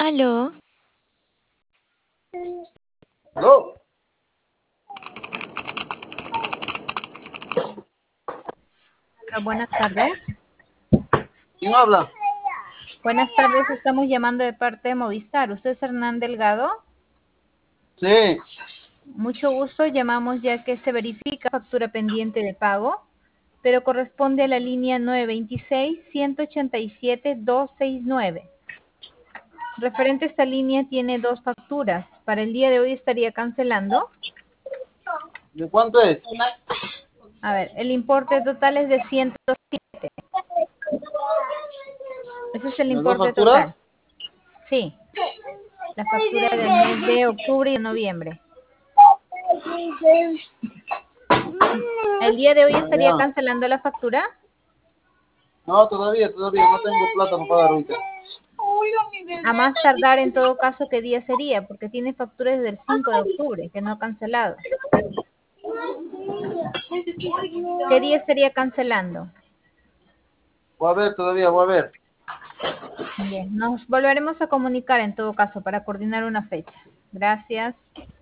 Aló, ¿Aló? Buenas tardes. ¿Quién habla? Buenas tardes, estamos llamando de parte de Movistar. ¿Usted es Hernán Delgado? Sí, Mucho gusto, llamamos ya que se verifica factura pendiente de pago, pero corresponde a la línea 926-187-269. Referente a esta línea tiene dos facturas. Para el día de hoy estaría cancelando. ¿de cuánto es? A ver, el importe total es de 107. Ese es el ¿Las dos importe facturas? total. Sí, la factura del mes de octubre y de noviembre. ¿El día de hoy Ah, estaría ya. cancelando la factura? No, todavía, no tengo plata para pagar ahorita. A más tardar, en todo caso, ¿qué día sería? Porque tiene facturas desde el 5 de octubre que no ha cancelado. ¿Qué día estaría cancelando? Voy a ver todavía, voy a ver. Bien, nos volveremos a comunicar en todo caso para coordinar una fecha. Gracias.